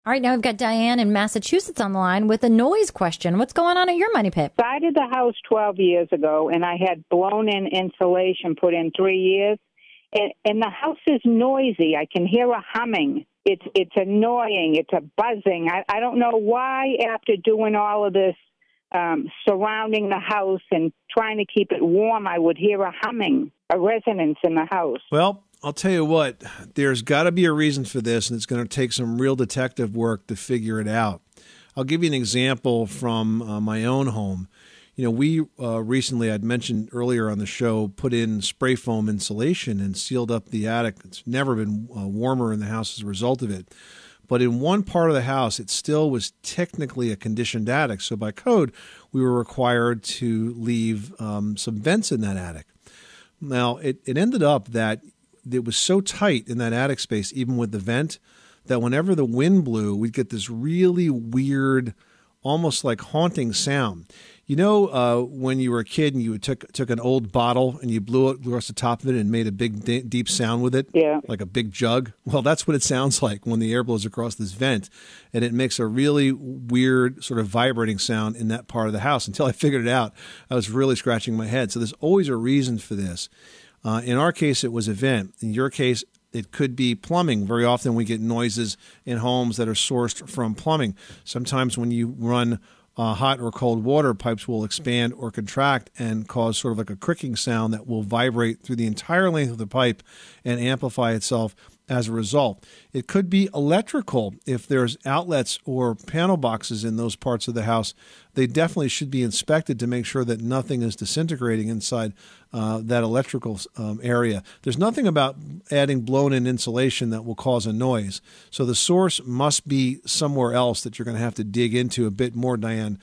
All right, now we've got Diane in Massachusetts on the line with a noise question. What's going on at your money pit? Started the house 12 years ago, and I had blown-in insulation put in 3 years. And the house is noisy. I can hear a humming. It's annoying. It's a buzzing. I don't know why, after doing all of this surrounding the house and trying to keep it warm, I would hear a humming, a resonance in the house. Well, I'll tell you what, there's got to be a reason for this, and it's going to take some real detective work to figure it out. I'll give you an example from my own home. You know, we recently, I'd mentioned earlier on the show, put in spray foam insulation and sealed up the attic. It's never been warmer in the house as a result of it. But in one part of the house, it still was technically a conditioned attic. So by code, we were required to leave some vents in that attic. Now, it ended up that it was so tight in that attic space, even with the vent, that whenever the wind blew, we'd get this really weird, almost like haunting sound. You know, when you were a kid and you took an old bottle and you blew it across the top of it and made a big, deep sound with it? Yeah. Like a big jug? Well, that's what it sounds like when the air blows across this vent. And it makes a really weird sort of vibrating sound in that part of the house. Until I figured it out, I was really scratching my head. So there's always a reason for this. In our case, it was a vent. In your case, it could be plumbing. Very often we get noises in homes that are sourced from plumbing. Sometimes when you run hot or cold water, pipes will expand or contract and cause sort of like a cricking sound that will vibrate through the entire length of the pipe and amplify itself as a result. It could be electrical. If there's outlets or panel boxes in those parts of the house, they definitely should be inspected to make sure that nothing is disintegrating inside that electrical area. There's nothing about adding blown-in insulation that will cause a noise. So the source must be somewhere else that you're going to have to dig into a bit more, Diane,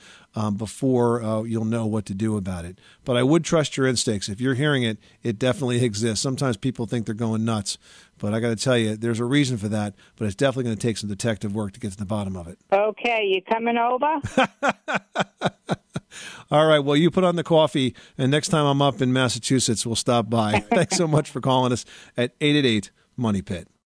before you'll know what to do about it. But I would trust your instincts. If you're hearing it, it definitely exists. Sometimes people think they're going nuts. But I got to tell you, there's a reason for that, but it's definitely going to take some detective work to get to the bottom of it. Okay, you coming over? All right, well, you put on the coffee, and next time I'm up in Massachusetts, we'll stop by. Thanks so much for calling us at 888-MONEY-PIT.